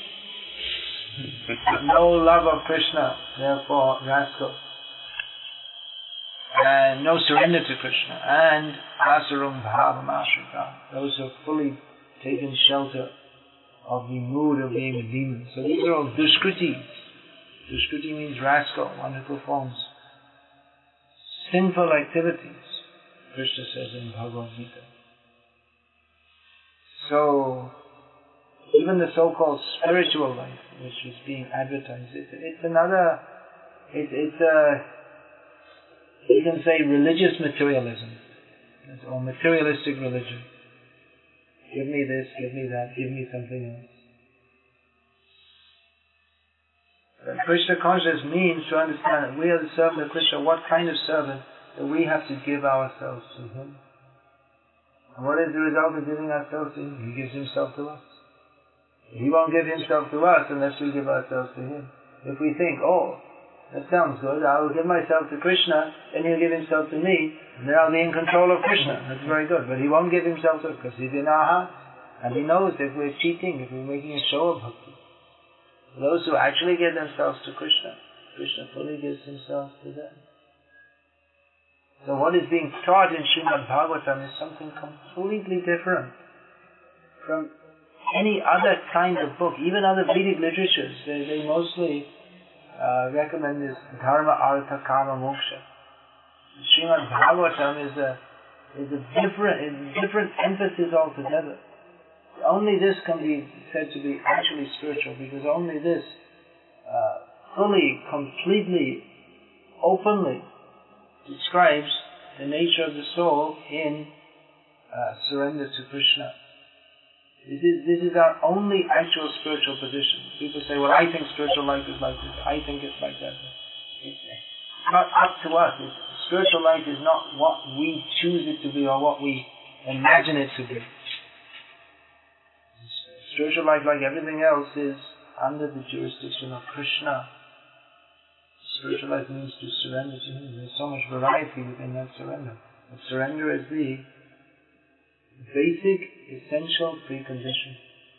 no love of Krishna, therefore rascal, and no surrender to Krishna, and asuram bhavam ashrita, those who have fully taken shelter of the mood of being a demon. So these are all dushkritis. Dushkriti means rascal, one who performs sinful activities, Krishna says in Bhagavad Gita. So, even the so-called spiritual life, which is being advertised, it's another, you can say religious materialism, or materialistic religion. Give me this, give me that, give me something else. But Krishna consciousness means to understand that we are the servant of Krishna. What kind of servant that we have to give ourselves to Him? And what is the result of giving ourselves to Him? He gives Himself to us. He won't give Himself to us unless we give ourselves to Him. If we think, oh, that sounds good, I will give myself to Krishna, then He'll give Himself to me, and then I'll be in control of Krishna. That's very good. But He won't give Himself to us because He's in our hearts. And He knows if we're cheating, if we're making a show of bhakti. Those who actually give themselves to Krishna, Krishna fully gives Himself to them. So what is being taught in Srimad Bhagavatam is something completely different from any other kind of book, even other Vedic literatures. They mostly recommend this dharma, artha, kama, moksha. Srimad Bhagavatam is a different emphasis altogether. Only this can be said to be actually spiritual, because only this fully, completely, openly describes the nature of the soul in surrender to Krishna. This is our only actual spiritual position. People say, well, I think spiritual life is like this, I think it's like that. It's not up to us. Spiritual life is not what we choose it to be or what we imagine it to be. Spiritual life, like everything else, is under the jurisdiction of Krishna. Spiritual life means to surrender to Him. There's so much variety within that surrender. But surrender is the basic, essential precondition.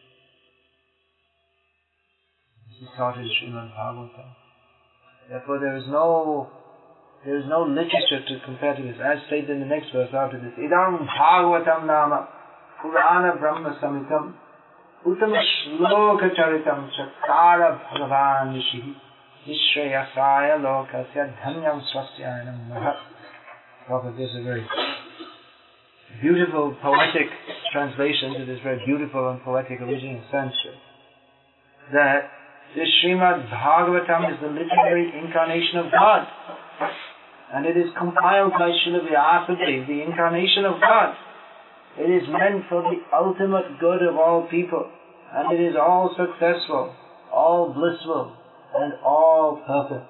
This is taught in Srimad Bhagavatam. Therefore, there is no literature to compare to this. As stated in the next verse after this, Idam Bhagavatam Nama Purana Brahma Samitam Uttama Shloka Charitam Chakara Bhagavan Nishihi Nishrayasaya Lokasya Dhanyam Swastyanam Mahat. Prophet, this is a very beautiful poetic translations, it is very beautiful and poetic original Sanskrit, that this Srimad Bhagavatam is the literary incarnation of God. And it is compiled by Srila Vyasadeva, the incarnation of God. It is meant for the ultimate good of all people. And it is all successful, all blissful, and all perfect.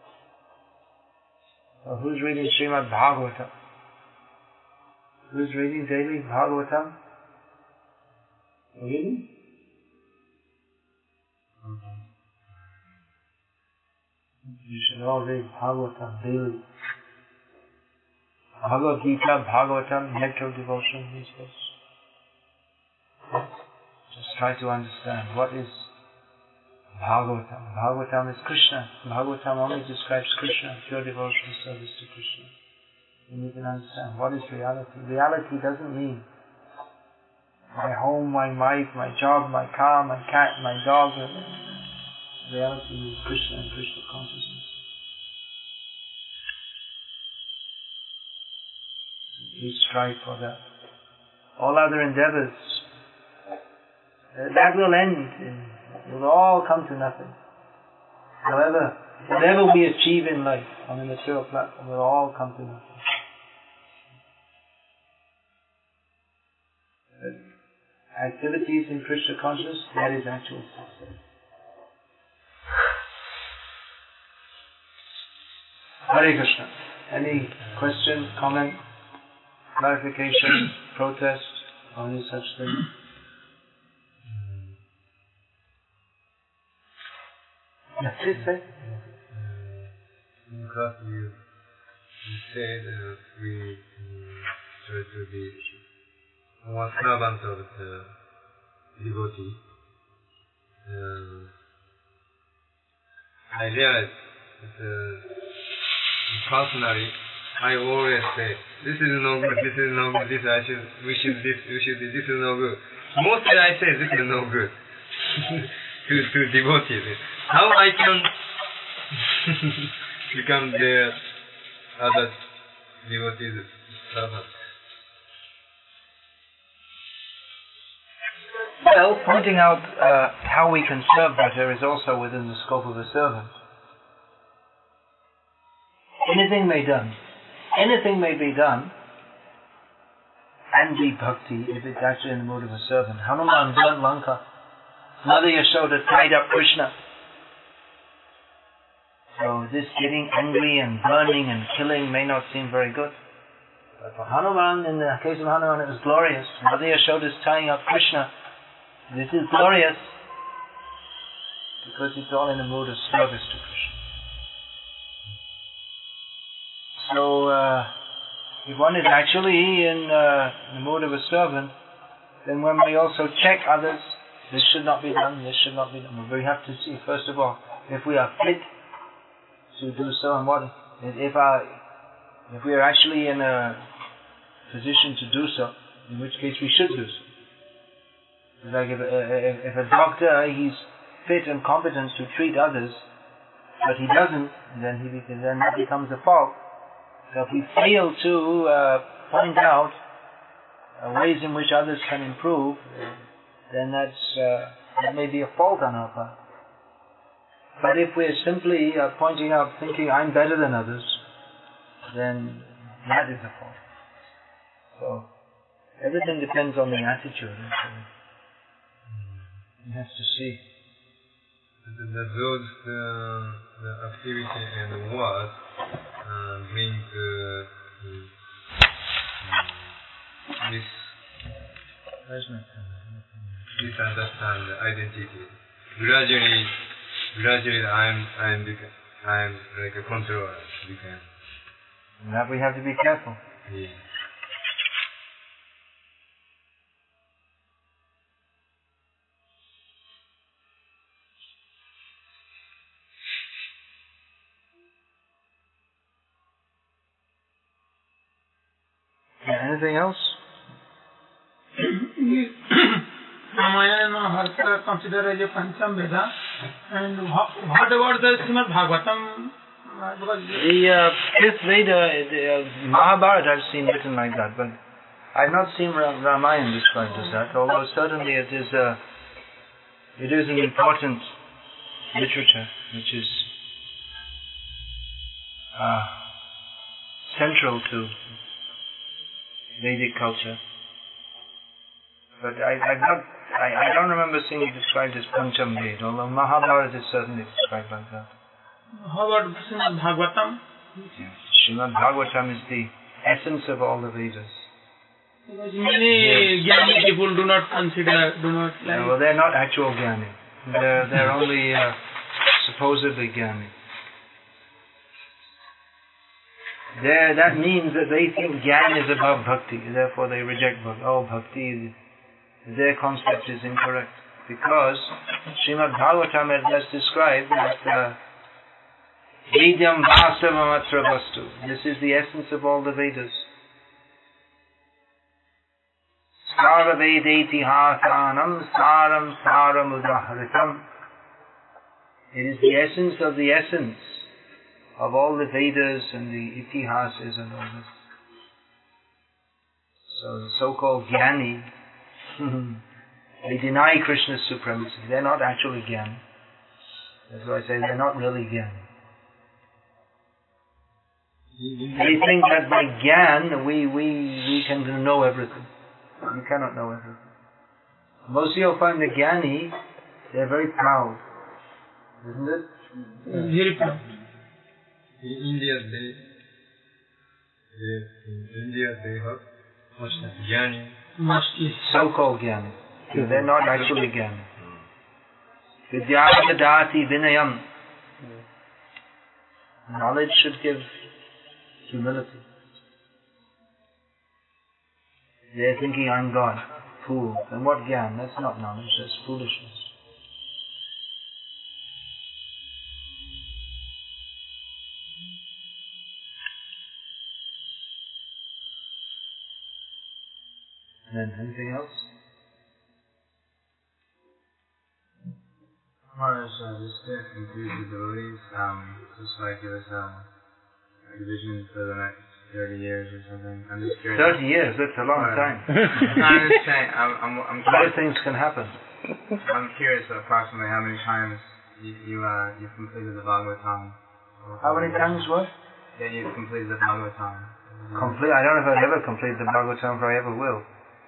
So who's reading Srimad Bhagavatam? Who's reading daily Bhagavatam? Reading? You should all read Bhagavatam daily. Bhagavad Gita, Bhagavatam, nectar of devotion, these books. Just try to understand what is Bhagavatam. Bhagavatam is Krishna. Bhagavatam only describes Krishna, pure devotional service to Krishna. And you can understand what is reality. Reality doesn't mean my home, my wife, my job, my car, my cat, my dog. Reality means Krishna and Krishna consciousness. Please strive for that. All other endeavors, that will end. It will all come to nothing. However, whatever we achieve in life on the material platform will all come to nothing. Activities in Krishna consciousness, that is actual success. Hare Krishna. Any question, comment, clarification, protest, or any such thing? Yes, please say. Because you said we try to be more servant of the devotee. I realize that personally, I always say, this is no good, this is no good, this we should, this is no good. Mostly I say, this is no good to devotees. How I can become their other devotees' servant? Well, pointing out how we can serve better is also within the scope of a servant. Anything may be done and be bhakti if it's actually in the mood of a servant. Hanuman burnt Lanka. Mother Yashoda tied up Krishna. So this getting angry and burning and killing may not seem very good. But for Hanuman, in the case of Hanuman, it was glorious. Mother Yashoda is tying up Krishna. This is glorious because it's all in the mood of service to Krishna. So, if one is actually in the mood of a servant, then one may also check others. This should not be done, this should not be done. We have to see, first of all, if we are fit to do so, and what if we are actually in a position to do so, in which case we should do so. Like if a doctor, he's fit and competent to treat others, but he doesn't, then that becomes a fault. So if we fail to point out ways in which others can improve, then that may be a fault on our part. But if we're simply pointing out, thinking I'm better than others, then that is a fault. So everything depends on the attitude. You have to see. Those the activity and words bring misunderstand identity. Gradually, I'm like a controller. That we have to be careful. Yeah. Anything else? Ramayana and Mahabharata are considered as a Pancham Veda. And what about the Srimad Bhagavatam? The fifth Veda, the Mahabharata, I've seen written like that, but I've not seen Ramayana described as that, although certainly it is an important literature which is central to Vedic culture. But I don't remember seeing it described as Pancham Ved, although Mahabharata is certainly described like that. How about Srimad Bhagavatam? Srimad Bhagavatam is the essence of all the Vedas. Because many Jnani people do not like. No, well, they're not actual Jnani. They're only supposedly Jnani. That means that they think Jnana is above Bhakti, therefore they reject Bhakti. Oh, Bhakti, their concept is incorrect. Because Srimad Bhagavatam has described that Vedyam Vasavamatra Vastu. This is the essence of all the Vedas. Sara Vedeti Hasanam Saram Saram Udahritam. It is the essence of the essence of all the Vedas and the Itihasas and all this. So the so-called Jnani, they deny Krishna's supremacy. They're not actually Jnani. That's why I say they're not really Jnani. They think that by Jnana we can know everything. You cannot know everything. Most you'll find the Jnani, they're very proud. Isn't it? Very proud. In India, they have Jnani. Mostly. So-called Jnani. They're not actually Jnani. Vidyaya dati vinayam. Knowledge should give humility. They're thinking, I'm God. Fool. And what Jnana? That's not knowledge, that's foolishness. And anything else? Maharaj, just to increase the devotees, just like give us a vision for the next 30 years or something. I'm just curious. 30 years, that's a long time. I'm just saying, I'm A lot of things can happen. I'm curious approximately how many times you've completed the Bhagavatam. How many times what? Yeah, you've completed the Bhagavatam. I don't know if I've ever completed the Bhagavatam, if I ever will.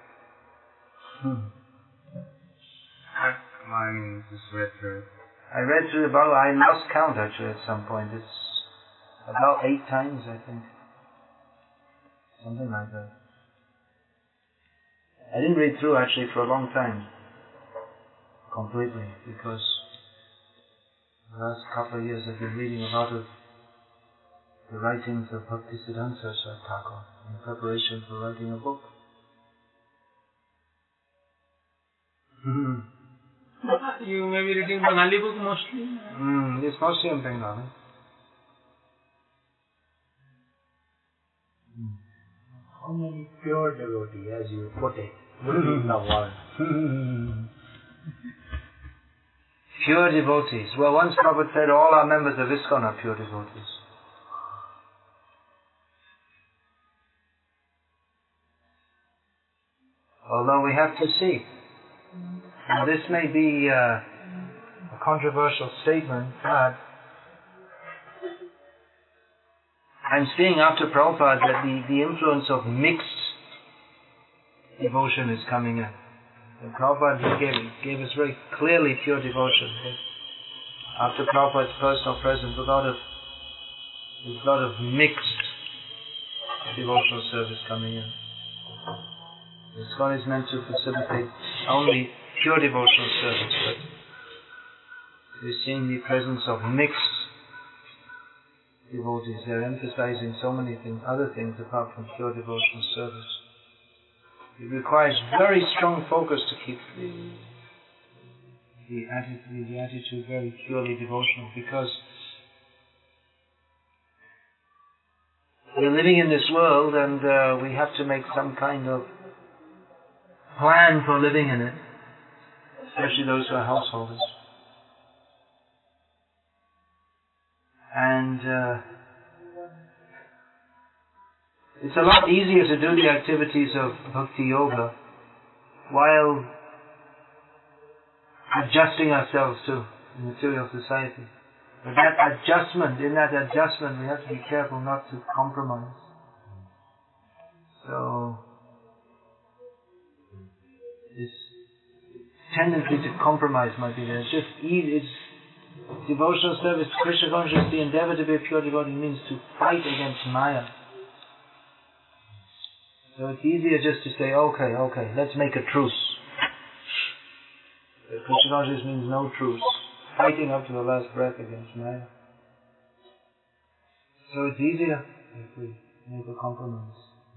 Well, I mean, just read through it. I read through the Bhagavatam. I lost count actually at some point. It's about 8 times, I think. Something like that. I didn't read through actually for a long time. Completely. Because the last couple of years I've been reading a lot of the writings of Bhaktisiddhanta Saraswati Thakur in preparation for writing a book. You may be reading Bengali book mostly? It's mostly in Bengali. How many pure devotees, as you put it, would be in the world? Pure devotees. Well, once Prabhupada said all our members of ISKCON are pure devotees. Although we have to see. Now this may be a controversial statement, but I'm seeing after Prabhupada that the influence of mixed devotion is coming in. And Prabhupada gave us very clearly pure devotion. After Prabhupada's personal presence, there's a lot of mixed devotional service coming in. ISKCON is meant to facilitate only pure devotional service, but we're seeing the presence of mixed devotees. They're emphasizing so many things, other things apart from pure devotional service. It requires very strong focus to keep the attitude very purely devotional, because we're living in this world and we have to make some kind of plan for living in it, especially those who are householders. And It's a lot easier to do the activities of Bhakti Yoga while adjusting ourselves to the material society. But in that adjustment we have to be careful not to compromise. So, this tendency to compromise might be there. It's just easy. It's devotional service, Krishna consciousness, the endeavor to be a pure devotee means to fight against Maya. So it's easier just to say, okay, let's make a truce. Krishna consciousness means no truce. Fighting up to the last breath against Maya. So it's easier if we make a compromise.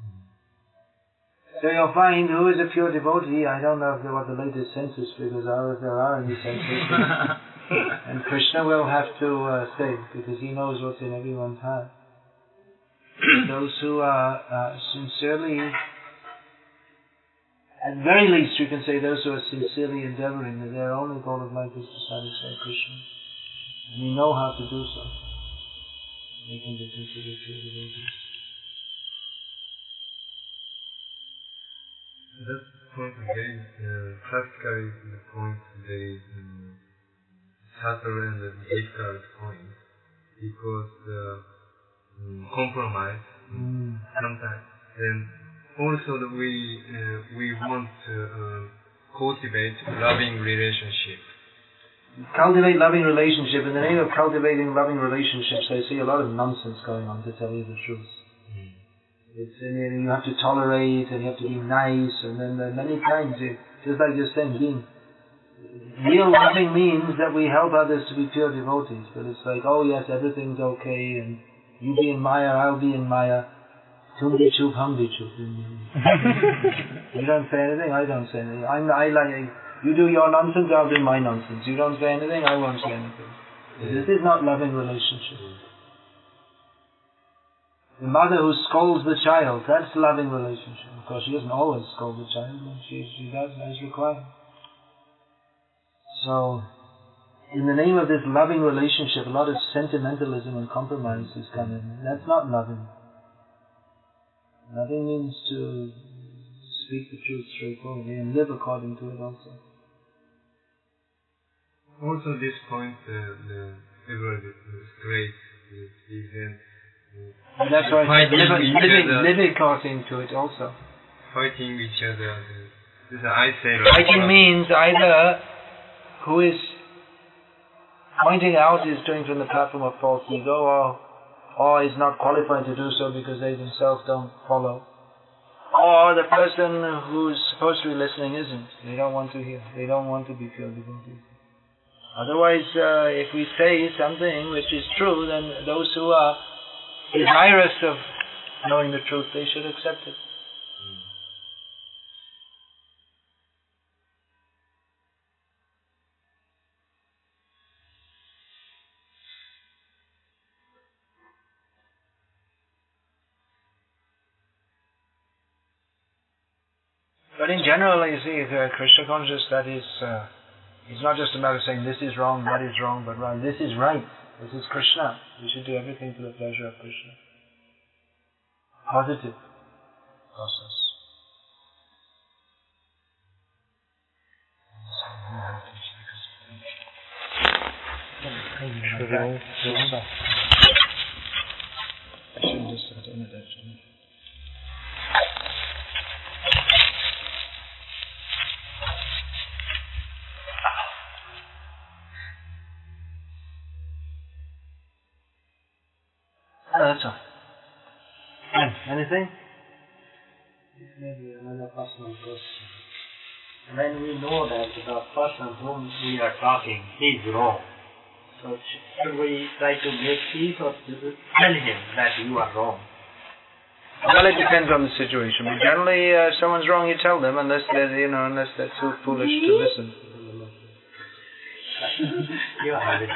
So you'll find who is a pure devotee. I don't know what the latest census figures are, if there are any census. And Krishna will have to say, because he knows what's in everyone's heart. Those who are sincerely, at very least you can say those who are sincerely endeavoring that their only goal of life is to satisfy Krishna. And they know how to do so. They can be considered pure devotees. That point again, practically the point very subtle and difficult point, because compromise sometimes, and also that we want to cultivate loving relationship. Cultivate loving relationship. In the name of cultivating loving relationships, I see a lot of nonsense going on, to tell you the truth. It's you have to tolerate and you have to be nice, and then many times, just like you're saying, real loving means that we help others to be pure devotees. But it's like, oh yes, everything's okay, and you be in Maya, I'll be in Maya. Tum bi chup, hum bi chup. You don't say anything, I don't say anything. I like you do your nonsense, I'll do my nonsense. You don't say anything, I won't say anything. This is not loving relationship. The mother who scolds the child, that's loving relationship. Of course, she doesn't always scold the child, but she does as required. So, in the name of this loving relationship, a lot of sentimentalism and compromise is coming. That's not loving. Loving means to speak the truth straightforwardly and live according to it also. Also, this point, the great is that's why living according to it also. Fighting each other. I say fighting means either who is pointing out is doing from the platform of false ego, or is not qualified to do so because they themselves don't follow, or the person who's supposed to be listening isn't. They don't want to hear. They don't want to be pure devotees. Otherwise, if we say something which is true, then those who are desirous of knowing the truth, they should accept it. But in general, you see, Krishna consciousness, that is, it's not just a matter of saying this is wrong, that is wrong, but rather this is right. This is Krishna. We should do everything for the pleasure of Krishna. Positive process. I shouldn't just have done it actually. That's all. Anything? Maybe another personal question. When we know that the person whom we are talking is wrong, so should we try to make peace or tell him that you are wrong? Well, it depends on the situation. But generally, if someone's wrong, you tell them, unless they're too foolish to listen. You have it.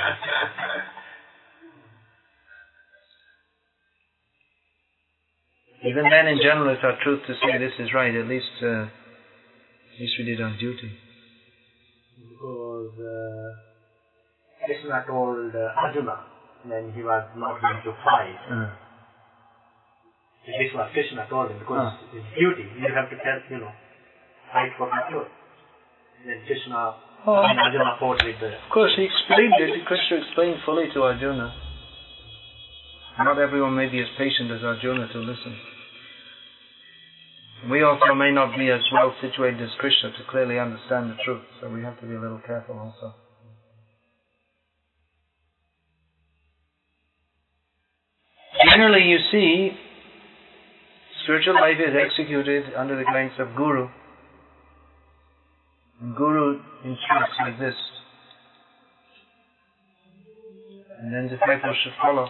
Even then, in general, it's our truth to say this is right. At least we did our duty. Because Krishna told Arjuna when he was not going to fight, This was Krishna told him, because it's duty, you have to tell, fight for the truth. Then Krishna and Arjuna fought with the... Of course, he explained it. Krishna explained fully to Arjuna. Not everyone may be as patient as Arjuna to listen. We also may not be as well situated as Krishna to clearly understand the truth, so we have to be a little careful also. Generally, you see, spiritual life is executed under the guidance of Guru. And Guru instructs like this. And then disciples should follow.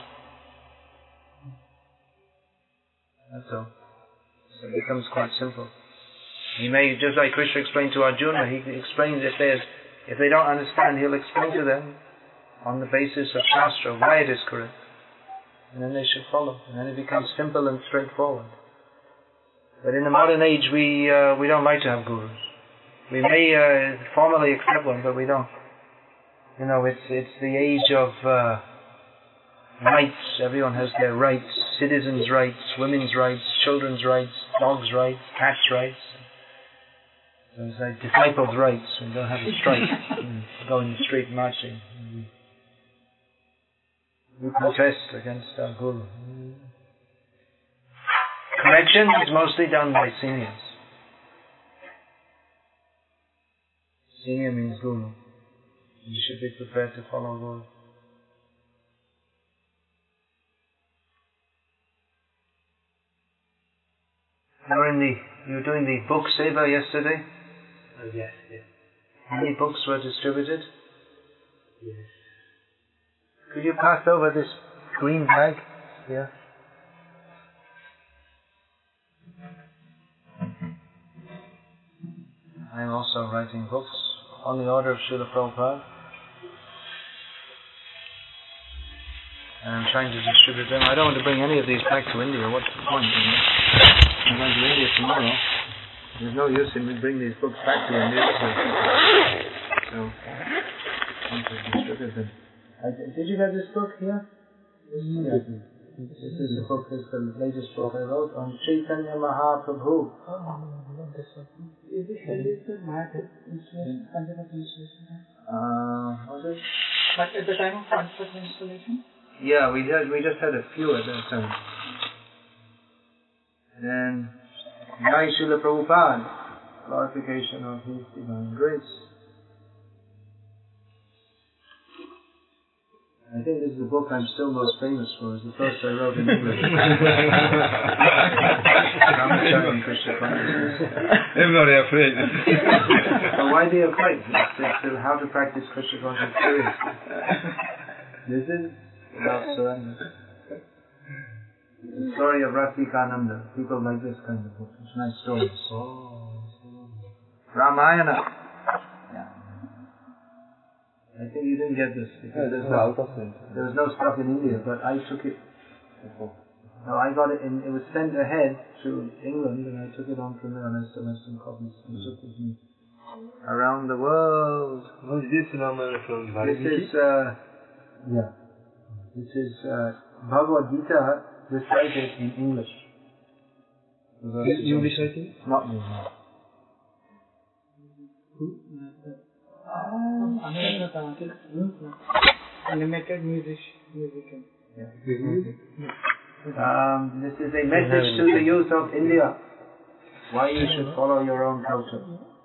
That's all. So it becomes quite simple. He may, just like Krishna explained to Arjuna, he explains if they don't understand, he'll explain to them on the basis of Shastra why it is correct. And then they should follow. And then it becomes simple and straightforward. But in the modern age, we don't like to have gurus. We may formally accept one, but we don't. It's the age of rights. Everyone has their rights. Citizens' rights, women's rights, children's rights, dogs' rights, cats' rights. So it's like disciples' rights. We don't have to strike and go in the street marching. We protest against our guru. Correction is mostly done by seniors. Senior means guru. You should be prepared to follow guru. You were doing the book seva yesterday? Yes. How many books were distributed? Yes. Could you pass over this green bag here? I am also writing books on the order of Srila Prabhupada. And I'm trying to distribute them. I don't want to bring any of these back to India. What's the point? I'm going to India tomorrow. There's no use in me bringing these books back to India. So I want to distribute them. Did you get this book here? This is the book, this is the latest book I wrote on Chaitanya Mahaprabhu. Is this the matter? Was it? But at the time of transfer installation? Yeah, we just had a few at that time. And Jai Srila Prabhupada, glorification of His divine grace. I think this is the book I'm still most famous for. It's the first I wrote in English. Ramacharya and Krishna consciousness. Everybody afraid. Well, why be afraid? It's how to practice Krishna consciousness seriously. This is about surrender. The story of Rasikananda. People like this kind of book. It's nice stories. Ramayana. Yeah. I think you didn't get this because there was no stuff in India, but I took it. No, I got it in. It was sent ahead to England, and I took it on from there, and I still have some copies. And took with me around the world. What is this Ramayana from? This is This is Bhagavad Gita recited in English. English writing? Not me. Animated music. Yeah. This is a message to the youth of India. Why you should follow your own culture.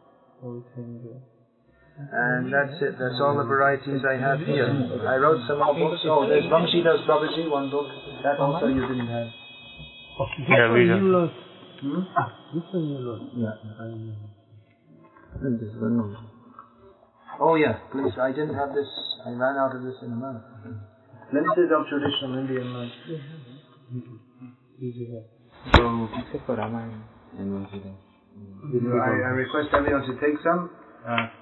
And that's it. That's all the varieties I have here. I wrote some more books. Oh, there's Vamsidas Babaji, one book. That also you didn't have. Yeah, we Hmm? This one you wrote. Yeah. And this one. Oh yeah, please. I didn't have this. I ran out of this in America. Glimpses of traditional Indian life. So, except for Ramayana and Vamsidas. I request everyone to take some.